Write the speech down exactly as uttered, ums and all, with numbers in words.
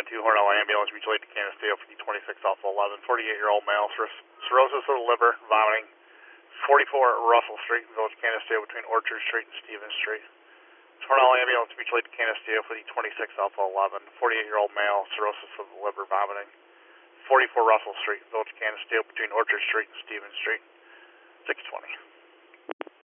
ten two, Hornell ambulance, mutual aid to Canisteo, fifty twenty-six Alpha eleven, forty-eight-year-old male, cir- cirrhosis of the liver, vomiting, forty-four Russell Street, Village Canisteo, between Orchard Street and Stevens Street. Hornell ambulance, mutual aid to Canisteo, fifty twenty-six Alpha eleven, forty-eight-year-old male, cirrhosis of the liver, vomiting, forty-four Russell Street, Village Canisteo, between Orchard Street and Stevens Street, six twenty.